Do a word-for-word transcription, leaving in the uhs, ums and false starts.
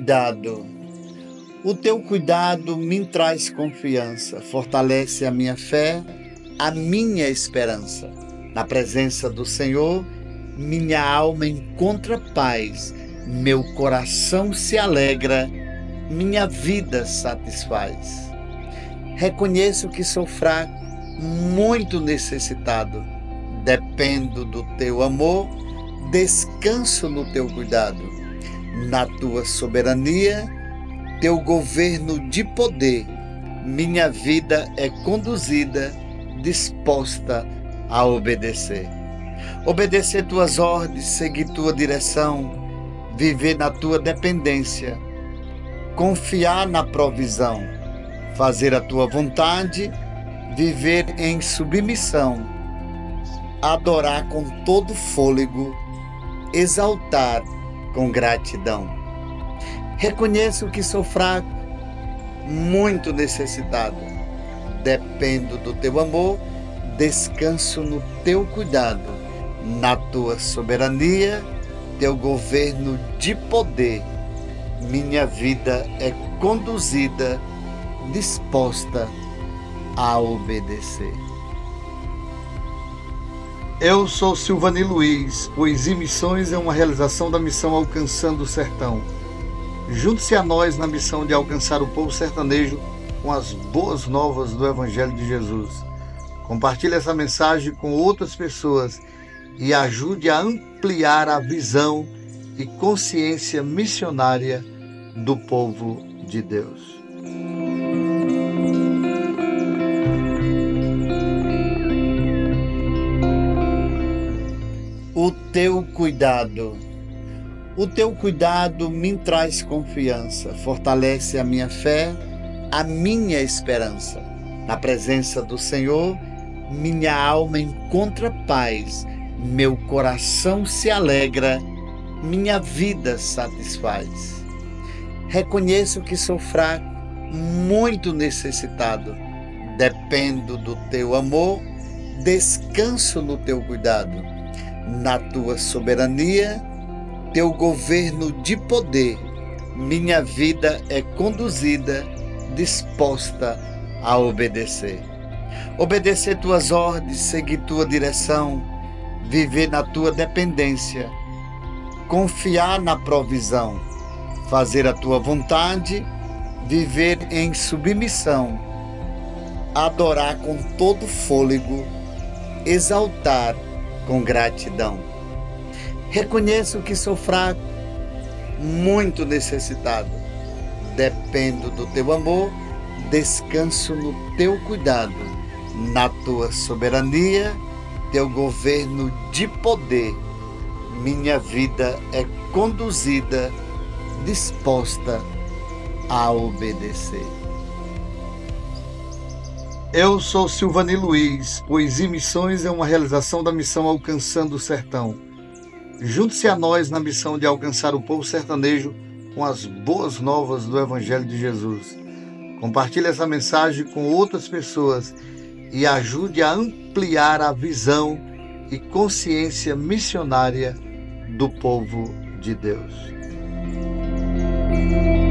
cuidado. O teu cuidado me traz confiança, fortalece a minha fé, a minha esperança. Na presença do Senhor, minha alma encontra paz, meu coração se alegra, minha vida satisfaz. Reconheço que sou fraco, muito necessitado. Dependo do teu amor, descanso no teu cuidado. Na tua soberania, teu governo de poder, minha vida é conduzida, disposta a obedecer. Obedecer tuas ordens, seguir tua direção, viver na tua dependência, confiar na provisão, fazer a tua vontade, viver em submissão, adorar com todo fôlego, exaltar com gratidão. Reconheço que sou fraco, muito necessitado. Dependo do teu amor, descanso no teu cuidado. Na tua soberania, teu governo de poder, minha vida é conduzida, disposta a obedecer. Eu sou Silvani Luiz, Poesia e Missões é uma realização da missão Alcançando o Sertão. Junte-se a nós na missão de alcançar o povo sertanejo com as boas novas do Evangelho de Jesus. Compartilhe essa mensagem com outras pessoas e ajude a ampliar a visão e consciência missionária do povo de Deus. O teu cuidado. O teu cuidado me traz confiança, fortalece a minha fé, a minha esperança. Na presença do Senhor, minha alma encontra paz, meu coração se alegra, minha vida satisfaz. Reconheço que sou fraco, muito necessitado. Dependo do teu amor, descanso no teu cuidado. Na tua soberania, teu governo de poder, minha vida é conduzida, disposta a obedecer. Obedecer tuas ordens, seguir tua direção, viver na tua dependência, confiar na provisão, fazer a tua vontade, viver em submissão, adorar com todo fôlego, exaltar com gratidão. Reconheço que sou fraco, muito necessitado. Dependo do teu amor, descanso no teu cuidado. Na tua soberania, teu governo de poder, minha vida é conduzida, disposta a obedecer. Eu sou Silvani Luiz, Poesia e Missões é uma realização da missão Alcançando o Sertão. Junte-se a nós na missão de alcançar o povo sertanejo com as boas novas do Evangelho de Jesus. Compartilhe essa mensagem com outras pessoas e ajude a ampliar a visão e consciência missionária do povo de Deus.